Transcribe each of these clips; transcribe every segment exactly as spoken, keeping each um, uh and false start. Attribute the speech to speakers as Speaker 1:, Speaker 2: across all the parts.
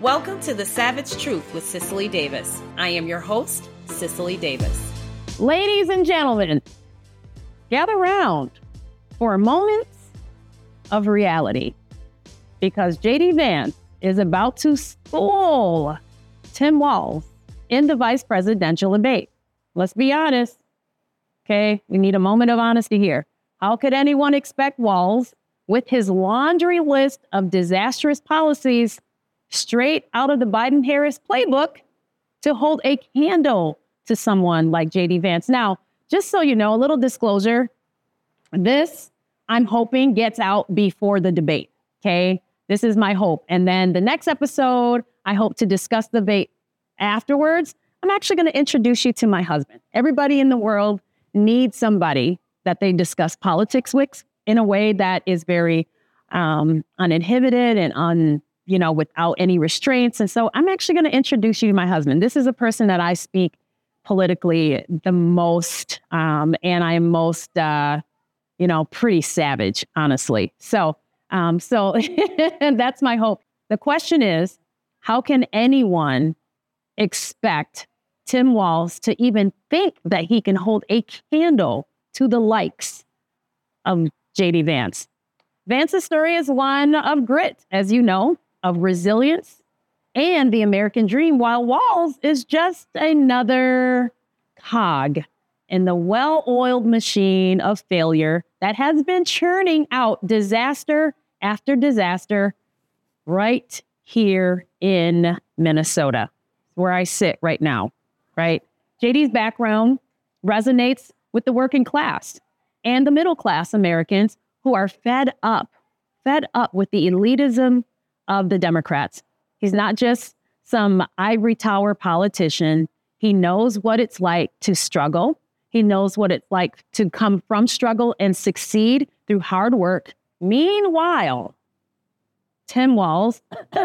Speaker 1: Welcome to The Savage Truth with Cicely Davis. I am your host, Cicely Davis.
Speaker 2: Ladies and gentlemen, gather round for a moment of reality, because J D Vance is about to school Tim Walz in the vice presidential debate. Let's be honest. Okay, we need a moment of honesty here. How could anyone expect Walz, with his laundry list of disastrous policies straight out of the Biden-Harris playbook, to hold a candle to someone like J D Vance? Now, just so you know, a little disclosure, this, I'm hoping, gets out before the debate, okay? This is my hope. And then the next episode, I hope to discuss the debate afterwards. I'm actually going to introduce you to my husband. Everybody in the world needs somebody that they discuss politics with in a way that is very um, uninhibited and un, you know, without any restraints. And so I'm actually going to introduce you to my husband. This is a person that I speak politically the most, um, and I am most, uh, you know, pretty savage, honestly. So, um, so that's my hope. The question is, how can anyone expect Tim Walz to even think that he can hold a candle to the likes of J D Vance? Vance's story is one of grit, as you know, of resilience and the American dream, while Walz is just another cog in the well-oiled machine of failure that has been churning out disaster after disaster right here in Minnesota, where I sit right now, right? J D's background resonates with the working class and the middle class Americans who are fed up, fed up with the elitism of the Democrats. He's not just some ivory tower politician. He knows what it's like to struggle. He knows what it's like to come from struggle and succeed through hard work. Meanwhile, Tim Walz,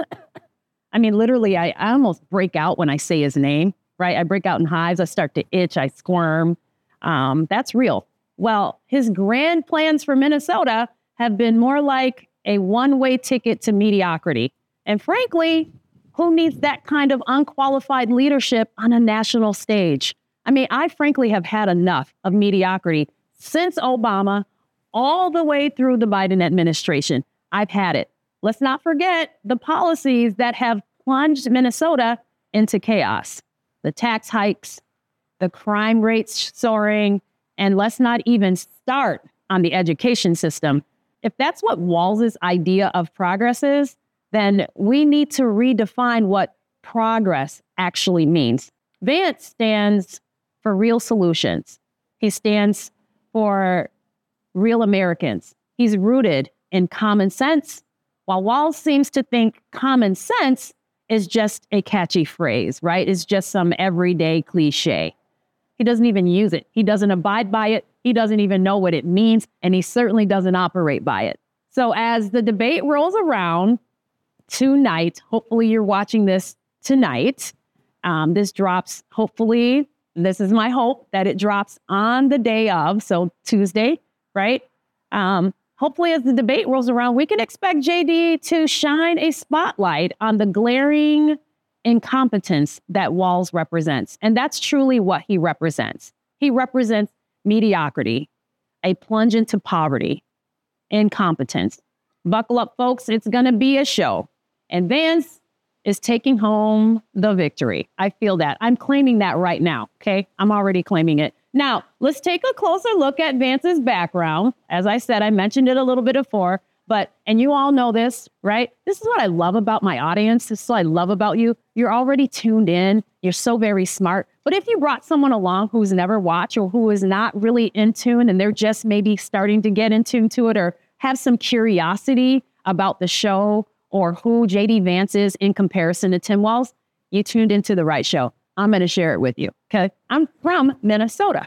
Speaker 2: I mean, literally, I, I almost break out when I say his name, right? I break out in hives. I start to itch. I squirm. Um, that's real. Well, his grand plans for Minnesota have been more like a one-way ticket to mediocrity. And frankly, who needs that kind of unqualified leadership on a national stage? I mean, I frankly have had enough of mediocrity since Obama all the way through the Biden administration. I've had it. Let's not forget the policies that have plunged Minnesota into chaos. The tax hikes, the crime rates soaring, and let's not even start on the education system. If that's what Walz's idea of progress is, then we need to redefine what progress actually means. Vance stands for real solutions. He stands for real Americans. He's rooted in common sense, while Walz seems to think common sense is just a catchy phrase, right? It's just some everyday cliche. He doesn't even use it. He doesn't abide by it. He doesn't even know what it means, and he certainly doesn't operate by it. So as the debate rolls around tonight, hopefully you're watching this tonight. Um, this drops, hopefully, this is my hope, that it drops on the day of, so Tuesday, right? Um, hopefully as the debate rolls around, we can expect J D to shine a spotlight on the glaring incompetence that Walz represents. And that's truly what he represents. He represents mediocrity, a plunge into poverty, incompetence. Buckle up, folks. It's going to be a show. And Vance is taking home the victory. I feel that. I'm claiming that right now. Okay. I'm already claiming it. Now, let's take a closer look at Vance's background. As I said, I mentioned it a little bit before, but, and you all know this, right? This is what I love about my audience. This is what I love about you. You're already tuned in. You're so very smart. But if you brought someone along who's never watched or who is not really in tune and they're just maybe starting to get in tune to it or have some curiosity about the show or who J D Vance is in comparison to Tim Walz, you tuned into the right show. I'm going to share it with you, okay? I'm from Minnesota.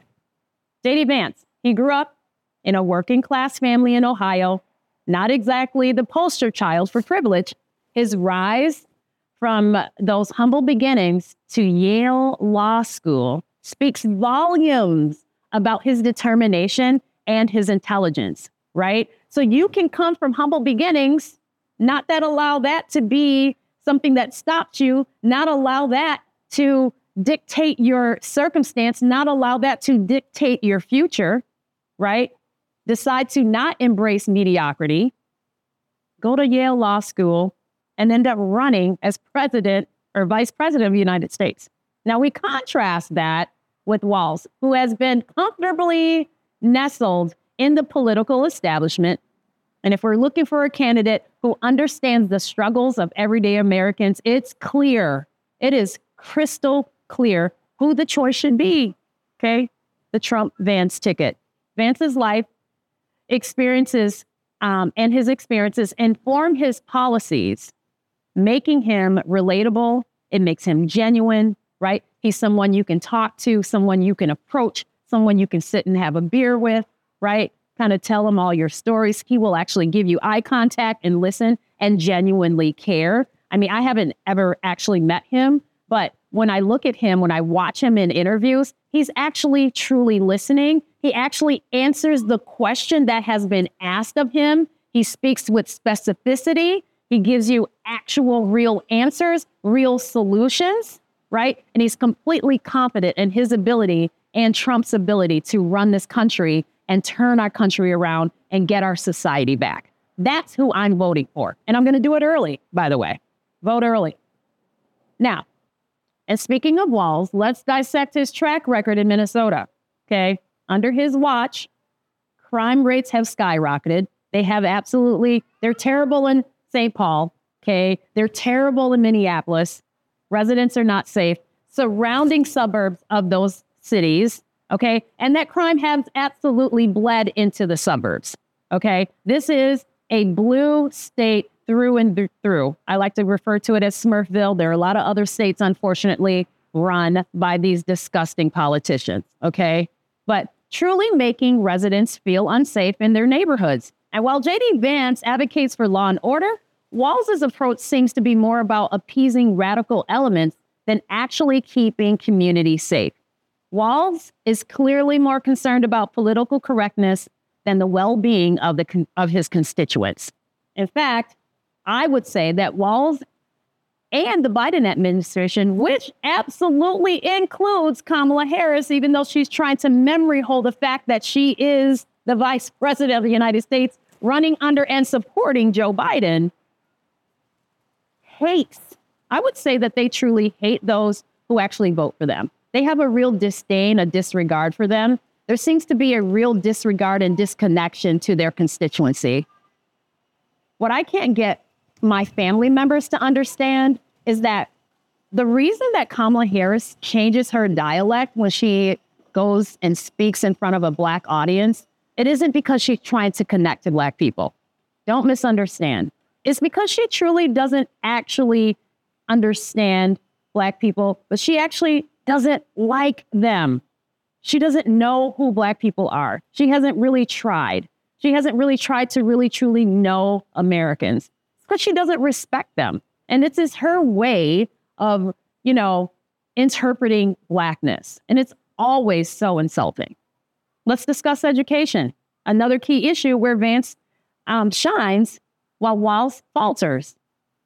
Speaker 2: J D Vance, he grew up in a working class family in Ohio, not exactly the poster child for privilege. His rise from those humble beginnings to Yale Law School speaks volumes about his determination and his intelligence, right? So you can come from humble beginnings, not that allow that to be something that stopped you, not allow that to dictate your circumstance, not allow that to dictate your future, right? Decide to not embrace mediocrity, go to Yale Law School, and end up running as president or vice president of the United States. Now, we contrast that with Walz, who has been comfortably nestled in the political establishment. And if we're looking for a candidate who understands the struggles of everyday Americans, it's clear, it is crystal clear who the choice should be, okay? The Trump-Vance ticket. Vance's life experiences um, and his experiences inform his policies, making him relatable. It makes him genuine, right? He's someone you can talk to, someone you can approach, someone you can sit and have a beer with, right? Kind of tell him all your stories. He will actually give you eye contact and listen and genuinely care. I mean, I haven't ever actually met him, but when I look at him, when I watch him in interviews, he's actually truly listening. He actually answers the question that has been asked of him. He speaks with specificity. He gives you actual real answers, real solutions, right? And he's completely confident in his ability and Trump's ability to run this country and turn our country around and get our society back. That's who I'm voting for. And I'm going to do it early, by the way. Vote early. Now, and speaking of Walz, let's dissect his track record in Minnesota. Okay. Under his watch, crime rates have skyrocketed. They have absolutely, they're terrible in Saint Paul. Okay. They're terrible in Minneapolis. Residents are not safe. Surrounding suburbs of those cities. Okay. And that crime has absolutely bled into the suburbs. Okay. This is a blue state through and through. I like to refer to it as Smurfville. There are a lot of other states, unfortunately, run by these disgusting politicians. Okay. But truly making residents feel unsafe in their neighborhoods. And while J D Vance advocates for law and order, Walz's approach seems to be more about appeasing radical elements than actually keeping communities safe. Walz is clearly more concerned about political correctness than the well-being of the con- of his constituents. In fact, I would say that Walz and the Biden administration, which absolutely includes Kamala Harris, even though she's trying to memory hold the fact that she is the vice president of the United States, running under and supporting Joe Biden, hates. I would say that they truly hate those who actually vote for them. They have a real disdain, a disregard for them. There seems to be a real disregard and disconnection to their constituency. What I can't get my family members to understand is that the reason that Kamala Harris changes her dialect when she goes and speaks in front of a Black audience, it isn't because she's trying to connect to Black people. Don't misunderstand. It's because she truly doesn't actually understand Black people, but she actually doesn't like them. She doesn't know who Black people are. She hasn't really tried. She hasn't really tried to really, truly know Americans because she doesn't respect them. And it's is her way of, you know, interpreting Blackness. And it's always so insulting. Let's discuss education. Another key issue where Vance um, shines while Walz falters.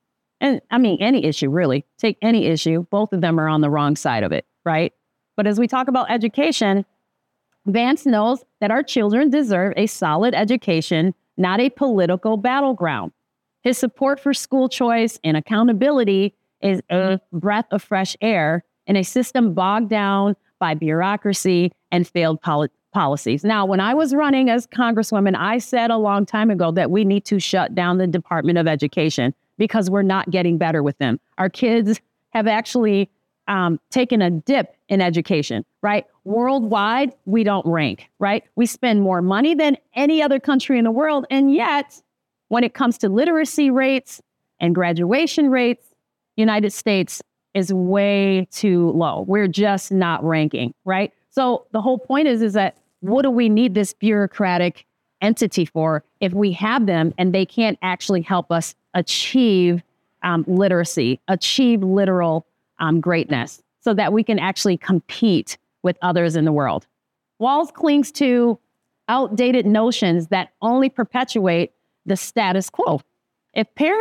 Speaker 2: And I mean, any issue, really. Take any issue. Both of them are on the wrong side of it, right? But as we talk about education, Vance knows that our children deserve a solid education, not a political battleground. His support for school choice and accountability is a breath of fresh air in a system bogged down by bureaucracy and failed poli- policies. Now, when I was running as Congresswoman, I said a long time ago that we need to shut down the Department of Education because we're not getting better with them. Our kids have actually um, taken a dip in education, right? Worldwide, we don't rank, right? We spend more money than any other country in the world. And yet, when it comes to literacy rates and graduation rates, United States is way too low. We're just not ranking, right? So the whole point is, is that what do we need this bureaucratic entity for if we have them and they can't actually help us achieve um, literacy, achieve literal um, greatness so that we can actually compete with others in the world? Walz clings to outdated notions that only perpetuate the status quo. If parents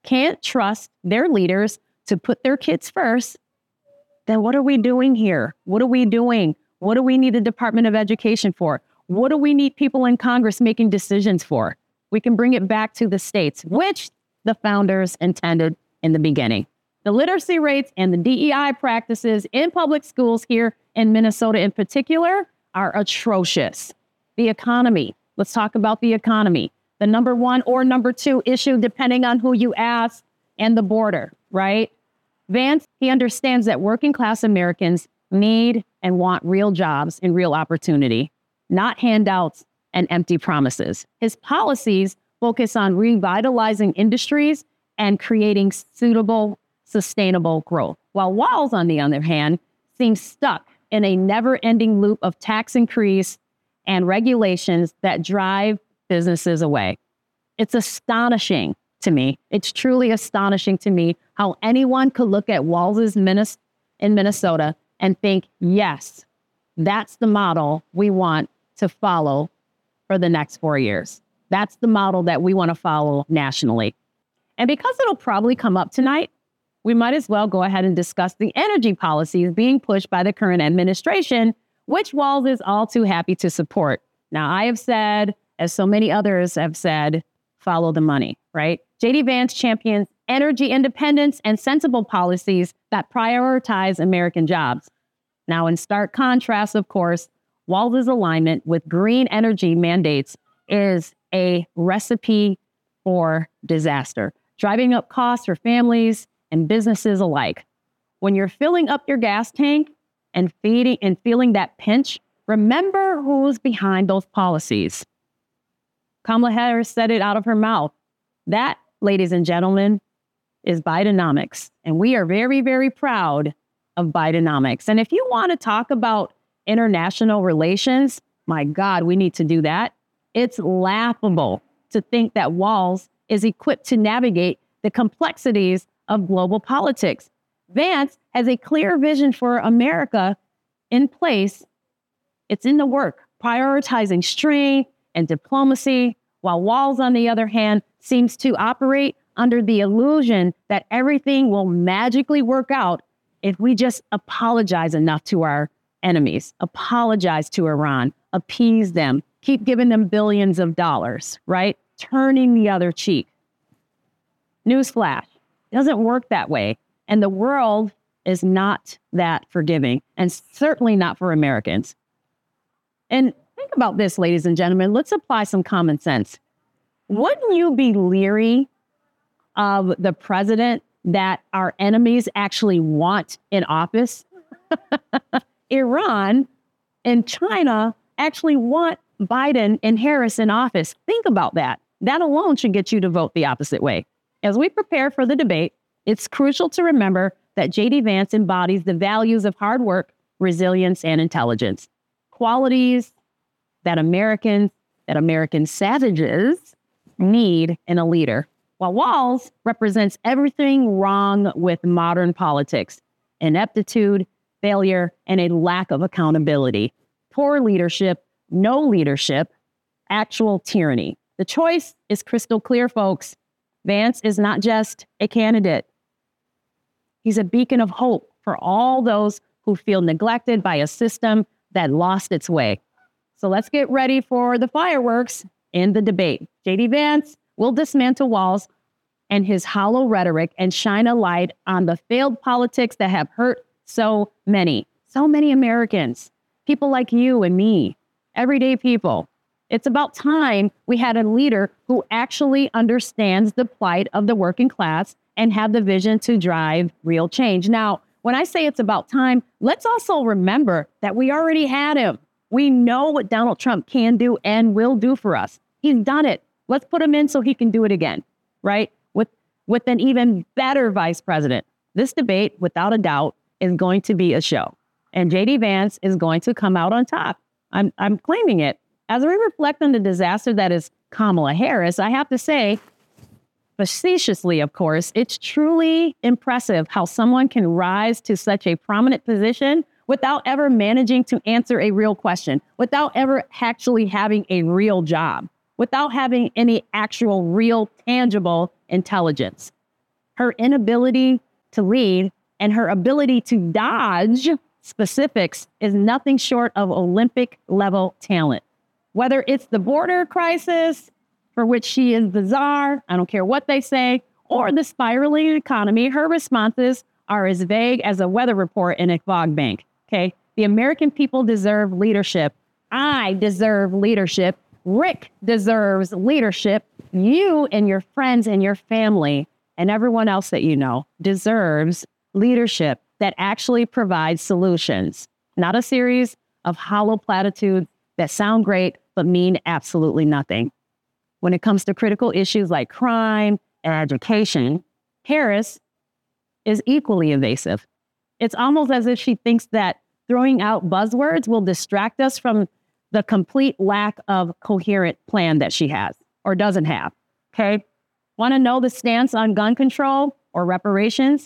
Speaker 2: can't trust their leaders to put their kids first, then what are we doing here? What are we doing? What do we need the Department of Education for? What do we need people in Congress making decisions for? We can bring it back to the states, which the founders intended in the beginning. The literacy rates and the D E I practices in public schools here in Minnesota in particular are atrocious. The economy. Let's talk about the economy. The number one or number two issue, depending on who you ask, and the border, right? Vance, he understands that working class Americans need and want real jobs and real opportunity, not handouts and empty promises. His policies focus on revitalizing industries and creating suitable, sustainable growth. While Walz, on the other hand, seems stuck in a never-ending loop of tax increase and regulations that drive businesses away. It's astonishing to me. It's truly astonishing to me how anyone could look at Walz's Minnes- in Minnesota and think, yes, that's the model we want to follow for the next four years. That's the model that we want to follow nationally. And because it'll probably come up tonight, we might as well go ahead and discuss the energy policies being pushed by the current administration, which Walz is all too happy to support. Now, I have said, as so many others have said, follow the money, right? J D Vance champions energy independence and sensible policies that prioritize American jobs. Now, in stark contrast, of course, Walz's alignment with green energy mandates is a recipe for disaster, driving up costs for families and businesses alike. When you're filling up your gas tank and feeding and feeling that pinch, remember who's behind those policies. Kamala Harris said it out of her mouth. That, ladies and gentlemen, is Bidenomics. And we are very, very proud of Bidenomics. And if you want to talk about international relations, my God, we need to do that. It's laughable to think that Walz is equipped to navigate the complexities of global politics. Vance has a clear vision for America in place. It's in the work, prioritizing strength and diplomacy, while Walz, on the other hand, seems to operate under the illusion that everything will magically work out if we just apologize enough to our enemies, apologize to Iran, appease them, keep giving them billions of dollars, right? Turning the other cheek. Newsflash, it doesn't work that way. And the world is not that forgiving, and certainly not for Americans. And think about this, ladies and gentlemen. Let's apply some common sense. Wouldn't you be leery of the president that our enemies actually want in office? Iran and China actually want Biden and Harris in office. Think about that. That alone should get you to vote the opposite way. As we prepare for the debate, it's crucial to remember that J D Vance embodies the values of hard work, resilience, and intelligence. Qualities that Americans, that American savages need in a leader. While Walz represents everything wrong with modern politics: ineptitude, failure, and a lack of accountability. Poor leadership, no leadership, actual tyranny. The choice is crystal clear, folks. Vance is not just a candidate. He's a beacon of hope for all those who feel neglected by a system that lost its way. So let's get ready for the fireworks in the debate. J D Vance will dismantle Walz and his hollow rhetoric and shine a light on the failed politics that have hurt so many, so many Americans, people like you and me, everyday people. It's about time we had a leader who actually understands the plight of the working class and have the vision to drive real change. Now, when I say it's about time, let's also remember that we already had him. We know what Donald Trump can do and will do for us. He's done it. Let's put him in so he can do it again, right? With, with an even better vice president. This debate, without a doubt, is going to be a show. And J D Vance is going to come out on top. I'm, I'm claiming it. As we reflect on the disaster that is Kamala Harris, I have to say, facetiously, of course, it's truly impressive how someone can rise to such a prominent position without ever managing to answer a real question, without ever actually having a real job, without having any actual, real, tangible intelligence. her inability to lead and her ability to dodge specifics is nothing short of Olympic level talent. Whether it's the border crisis, for which she is the czar, I don't care what they say, or the spiraling economy, her responses are as vague as a weather report in a fog bank. Okay. The American people deserve leadership. I deserve leadership. Rick deserves leadership. You and your friends and your family and everyone else that you know deserves leadership that actually provides solutions, not a series of hollow platitudes that sound great but mean absolutely nothing. When it comes to critical issues like crime and education, Harris is equally evasive. It's almost as if she thinks that throwing out buzzwords will distract us from the complete lack of coherent plan that she has or doesn't have. Okay. Want to know the stance on gun control or reparations?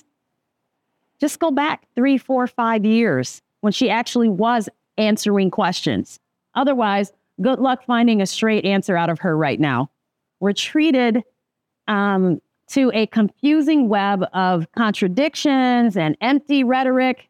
Speaker 2: Just go back three, four, five years when she actually was answering questions. Otherwise, good luck finding a straight answer out of her right now. We're treated um, to a confusing web of contradictions and empty rhetoric.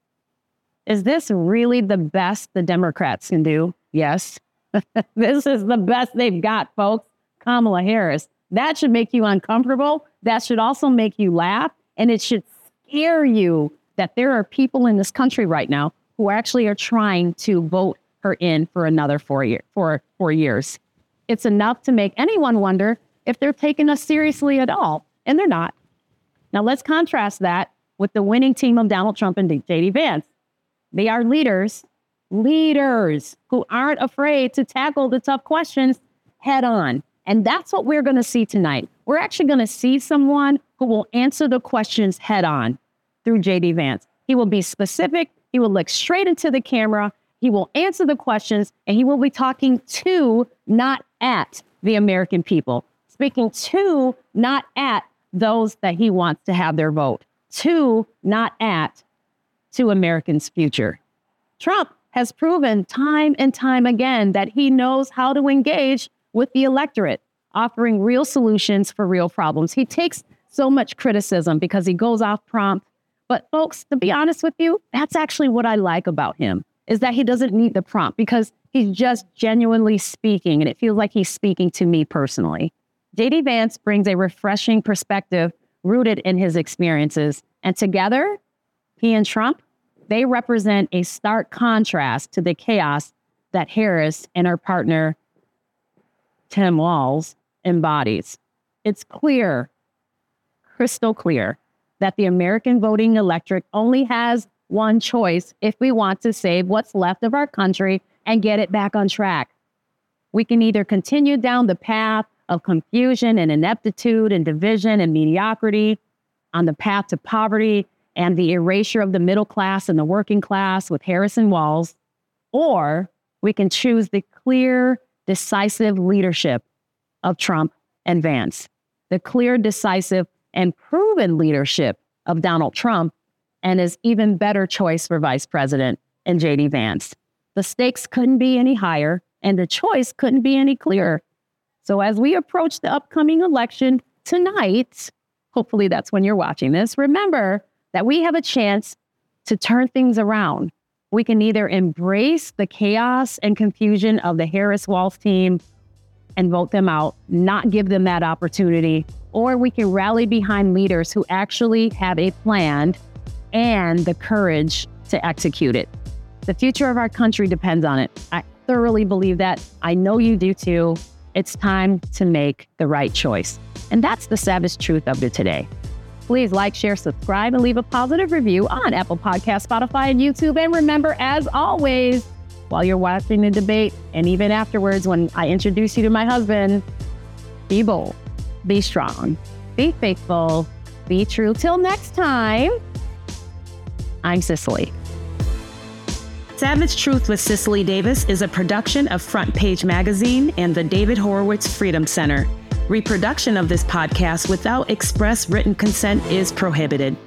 Speaker 2: Is this really the best the Democrats can do? Yes. This is the best they've got, folks. Kamala Harris. That should make you uncomfortable. That should also make you laugh. And it should scare you that there are people in this country right now who actually are trying to vote her in for another four, year, four, four years. It's enough to make anyone wonder if they're taking us seriously at all. And they're not. Now, let's contrast that with the winning team of Donald Trump and J D Vance. They are leaders, leaders who aren't afraid to tackle the tough questions head on. And that's what we're going to see tonight. We're actually going to see someone who will answer the questions head on through J D Vance. He will be specific. He will look straight into the camera. He will answer the questions, and he will be talking to, not at, the American people. Speaking to, not at, those that he wants to have their vote. To, not at, to Americans' future. Trump has proven time and time again that he knows how to engage with the electorate, offering real solutions for real problems. He takes so much criticism because he goes off prompt. But folks, to be honest with you, that's actually what I like about him, is that he doesn't need the prompt because he's just genuinely speaking, and it feels like he's speaking to me personally. J D Vance brings a refreshing perspective rooted in his experiences. And together, he and Trump, they represent a stark contrast to the chaos that Harris and her partner, Tim Walz, embodies. It's clear, crystal clear, that the American voting electorate only has one choice if we want to save what's left of our country and get it back on track. We can either continue down the path of confusion and ineptitude and division and mediocrity, on the path to poverty and the erasure of the middle class and the working class with Harris and Walz, or we can choose the clear, decisive leadership of Trump and Vance, the clear, decisive, and proven leadership of Donald Trump, and his even better choice for vice president in J D Vance. The stakes couldn't be any higher, and the choice couldn't be any clearer. So as we approach the upcoming election tonight, hopefully that's when you're watching this, remember that we have a chance to turn things around. We can either embrace the chaos and confusion of the Harris-Walz team and vote them out, not give them that opportunity, or we can rally behind leaders who actually have a plan and the courage to execute it. The future of our country depends on it. I thoroughly believe that. I know you do too. It's time to make the right choice. And that's the savage truth of it today. Please like, share, subscribe, and leave a positive review on Apple Podcasts, Spotify, and YouTube. And remember, as always, while you're watching the debate, and even afterwards when I introduce you to my husband, be bold, be strong, be faithful, be true. Till next time, I'm Cicely.
Speaker 1: Savage Truth with Cicely Davis is a production of Front Page Magazine and the David Horowitz Freedom Center. Reproduction of this podcast without express written consent is prohibited.